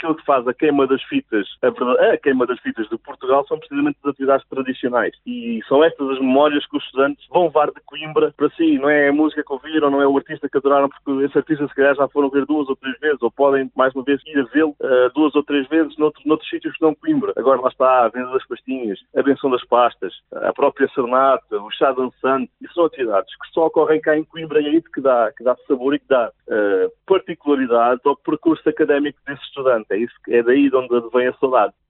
aquilo que faz a queima das fitas, a queima das fitas de Portugal são precisamente as atividades tradicionais. E são estas as memórias que os estudantes vão levar de Coimbra para si. Não é a música que ouviram, não é o artista que adoraram, porque esse artista se calhar já foram ver 2 ou 3 vezes, ou podem mais uma vez ir a vê-lo 2 ou 3 vezes noutros sítios que não Coimbra. Agora lá está a venda das pastinhas, a benção das pastas, a própria serenata, o chá dançante. E são atividades que só ocorrem cá em Coimbra, e é isso que dá sabor e que dá particularidade ao percurso académico desse estudante. É daí de onde vem a saudade.